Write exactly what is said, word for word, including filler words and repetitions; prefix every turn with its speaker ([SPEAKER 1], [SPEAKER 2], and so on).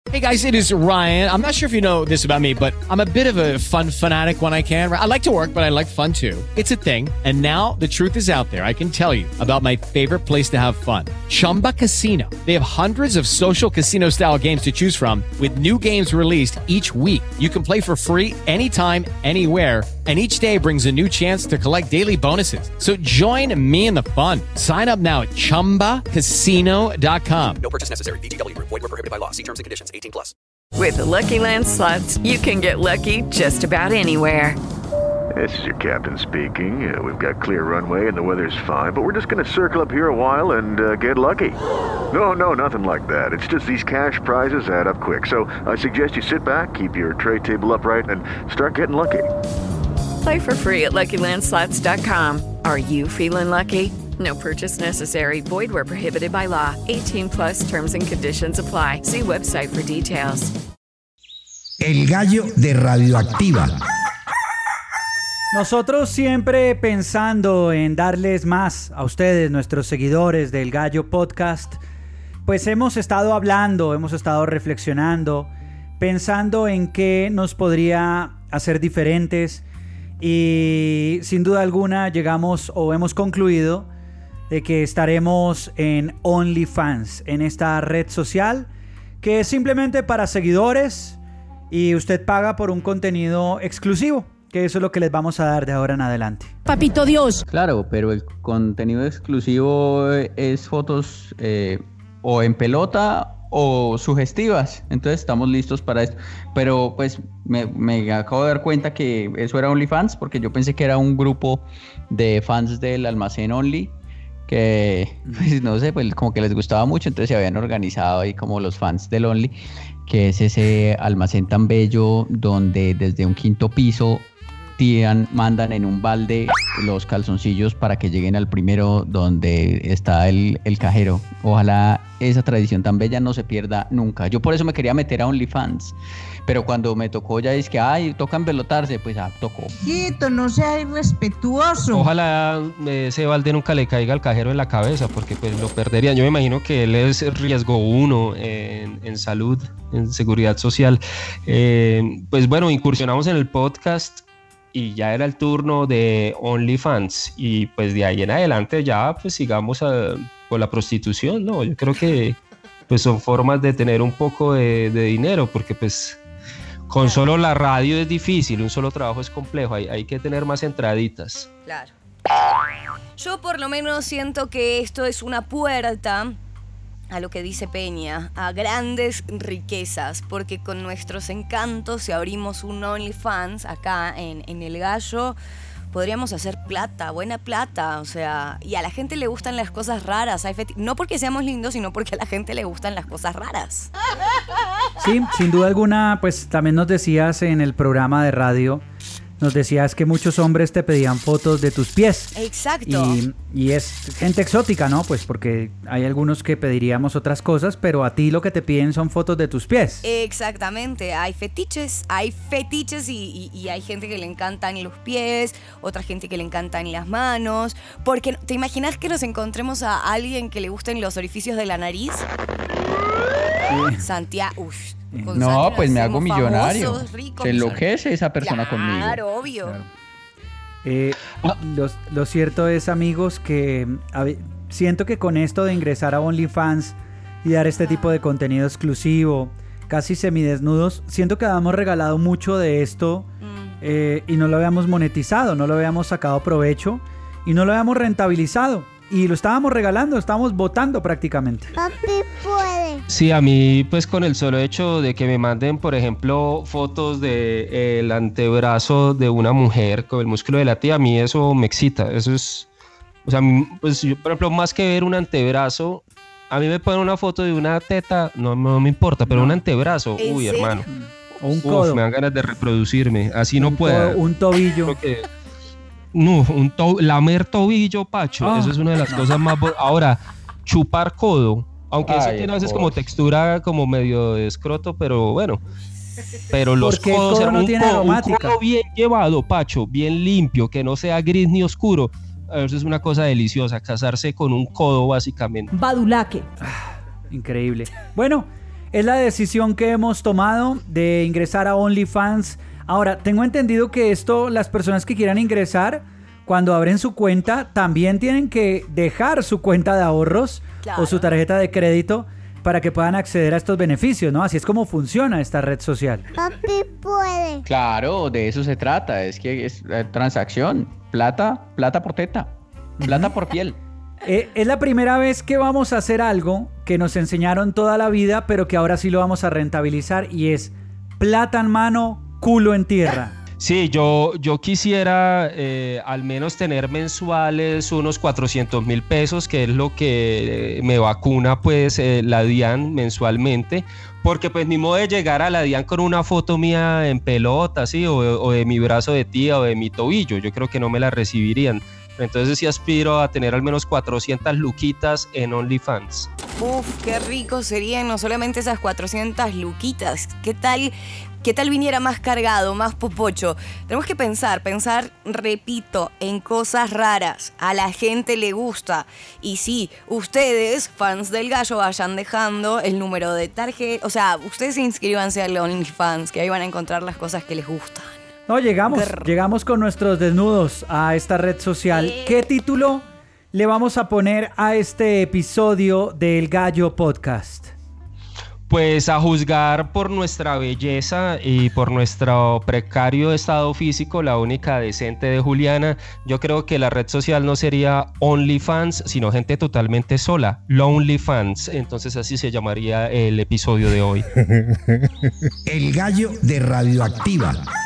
[SPEAKER 1] Hey guys, it is Ryan. I'm not sure if you know this about me, but I'm a bit of a fun fanatic when I can. I like to work, but I like fun too. It's a thing. And now the truth is out there. I can tell you about my favorite place to have fun. Chumba Casino. They have hundreds of social casino style games to choose from with new games released each week. You can play for free anytime, anywhere. And each day brings a new chance to collect daily bonuses. So join me in the fun. Sign up now at chumba casino dot com.
[SPEAKER 2] No purchase necessary. V G W. Void where prohibited by law. See terms and conditions. eighteen plus.
[SPEAKER 3] With the Lucky Land Slots, you can get lucky just about anywhere.
[SPEAKER 4] This is your captain speaking. Uh, we've got clear runway and the weather's fine, but we're just going to circle up here a while and uh, get lucky. No, no, nothing like that. It's just these cash prizes add up quick. So I suggest you sit back, keep your tray table upright, and start getting lucky.
[SPEAKER 3] Play for free at lucky land slots dot com. Are you feeling lucky? No purchase necessary. Void where prohibited by law. eighteen plus terms and conditions apply. See website for details.
[SPEAKER 5] El gallo de Radioactiva.
[SPEAKER 6] Nosotros siempre pensando en darles más a ustedes, nuestros seguidores del Gallo Podcast, pues hemos estado hablando, hemos estado reflexionando, pensando en qué nos podría hacer diferentes y sin duda alguna llegamos o hemos concluido de que estaremos en OnlyFans, en esta red social que es simplemente para seguidores y usted paga por un contenido exclusivo, que eso es lo que les vamos a dar de ahora en adelante.
[SPEAKER 7] Papito Dios.
[SPEAKER 8] Claro, pero el contenido exclusivo es fotos eh, o en pelota o sugestivas, entonces estamos listos para esto. Pero pues me, me acabo de dar cuenta que eso era OnlyFans, porque yo pensé que era un grupo de fans del almacén Only, que pues, no sé, pues como que les gustaba mucho, entonces se habían organizado ahí como los fans del Only, que es ese almacén tan bello donde desde un quinto piso tiran, mandan en un balde los calzoncillos para que lleguen al primero donde está el, el cajero. Ojalá esa tradición tan bella no se pierda nunca. Yo por eso me quería meter a OnlyFans, pero cuando me tocó ya es que, ay, toca empelotarse, pues ah, tocó.
[SPEAKER 7] Quito, no sea irrespetuoso.
[SPEAKER 9] Ojalá eh, ese balde nunca le caiga al cajero en la cabeza, porque pues lo perderían. Yo me imagino que él es riesgo uno en, en salud, en seguridad social. Eh, pues bueno, incursionamos en el podcast y ya era el turno de OnlyFans, y pues de ahí en adelante ya pues sigamos a, por la prostitución, ¿no? Yo creo que pues son formas de tener un poco de, de dinero, porque pues con solo la radio es difícil, un solo trabajo es complejo, hay, hay que tener más entraditas.
[SPEAKER 10] Claro. Yo por lo menos siento que esto es una puerta a lo que dice Peña, a grandes riquezas, porque con nuestros encantos, si abrimos un OnlyFans acá en, en El Gallo, podríamos hacer plata, buena plata, o sea, y a la gente le gustan las cosas raras, hay feti- no porque seamos lindos, sino porque a la gente le gustan las cosas raras.
[SPEAKER 6] Sí, sin duda alguna, pues también nos decías en el programa de radio, nos decías que muchos hombres te pedían fotos de tus pies.
[SPEAKER 10] Exacto.
[SPEAKER 6] Y, y es gente exótica, ¿no? Pues porque hay algunos que pediríamos otras cosas, pero a ti lo que te piden son fotos de tus pies.
[SPEAKER 10] Exactamente, hay fetiches, hay fetiches y, y, y hay gente que le encantan los pies, otra gente que le encantan las manos, porque ¿te imaginas que nos encontremos a alguien que le gusten los orificios de la nariz?
[SPEAKER 6] Sí.
[SPEAKER 10] Santiago, uff.
[SPEAKER 8] No, pues me hago millonario.
[SPEAKER 10] Famosos, ricos,
[SPEAKER 8] se enloquece esa persona
[SPEAKER 10] claro,
[SPEAKER 8] conmigo.
[SPEAKER 10] Claro, obvio.
[SPEAKER 6] Claro. Eh, lo, lo cierto es, amigos, que a ver, siento que con esto de ingresar a OnlyFans y dar este tipo de contenido exclusivo, casi semidesnudos, siento que habíamos regalado mucho de esto mm. eh, y no lo habíamos monetizado, no lo habíamos sacado provecho y no lo habíamos rentabilizado. Y lo estábamos regalando, estábamos votando prácticamente.
[SPEAKER 11] Papi puede.
[SPEAKER 9] Sí, a mí pues con el solo hecho de que me manden, por ejemplo, fotos del de antebrazo de una mujer con el músculo de la tía, a mí eso me excita. Eso es, o sea, pues yo, por ejemplo, más que ver un antebrazo, a mí me ponen una foto de una teta, no, no me importa, pero no. Un antebrazo, uy, serio? Hermano.
[SPEAKER 6] O un codo.
[SPEAKER 9] Uf, me dan ganas de reproducirme, así un no puedo.
[SPEAKER 6] Un tobillo.
[SPEAKER 9] No, un to- lamer tobillo, Pacho, oh, eso es una de las no. cosas más... Bo- Ahora, chupar codo, aunque eso tiene a veces como textura como medio de escroto, pero bueno. Pero los
[SPEAKER 6] Porque
[SPEAKER 9] codos,
[SPEAKER 6] el codo no
[SPEAKER 9] un,
[SPEAKER 6] tiene
[SPEAKER 9] codo,
[SPEAKER 6] aromática.
[SPEAKER 9] un codo bien llevado, Pacho, bien limpio, que no sea gris ni oscuro. Eso es una cosa deliciosa, casarse con un codo básicamente.
[SPEAKER 7] Badulaque.
[SPEAKER 6] Ah, increíble. Bueno, es la decisión que hemos tomado de ingresar a OnlyFans. Ahora, tengo entendido que esto, las personas que quieran ingresar, cuando abren su cuenta, también tienen que dejar su cuenta de ahorros claro. o su tarjeta de crédito para que puedan acceder a estos beneficios, ¿no? Así es como funciona esta red social.
[SPEAKER 7] Papi puede.
[SPEAKER 8] Claro, de eso se trata. Es que es eh, transacción. Plata, plata por teta. Plata por piel.
[SPEAKER 6] Eh, es la primera vez que vamos a hacer algo que nos enseñaron toda la vida, pero que ahora sí lo vamos a rentabilizar, y es plata en mano, culo en tierra.
[SPEAKER 9] Sí, yo, yo quisiera eh, al menos tener mensuales unos cuatrocientos mil pesos, que es lo que me vacuna pues eh, la DIAN mensualmente, porque pues ni modo de llegar a la DIAN con una foto mía en pelota, ¿sí? o, o de mi brazo de tía o de mi tobillo, yo creo que no me la recibirían. Entonces sí aspiro a tener al menos cuatrocientas luquitas en OnlyFans.
[SPEAKER 10] Uf, qué rico serían no solamente esas cuatrocientas luquitas. ¿Qué tal, qué tal viniera más cargado, más popocho? Tenemos que pensar, pensar, repito, en cosas raras. A la gente le gusta. Y sí, ustedes, fans del gallo, vayan dejando el número de tarjeta. O sea, ustedes inscríbanse al OnlyFans, que ahí van a encontrar las cosas que les gustan.
[SPEAKER 6] No, llegamos, Grr. llegamos con nuestros desnudos a esta red social. Eh. ¿Qué título le vamos a poner a este episodio del Gallo Podcast?
[SPEAKER 9] Pues a juzgar por nuestra belleza y por nuestro precario estado físico, la única decente de Juliana, yo creo que la red social no sería OnlyFans, sino gente totalmente sola, LonelyFans. Entonces así se llamaría el episodio de hoy.
[SPEAKER 5] El Gallo de Radioactiva.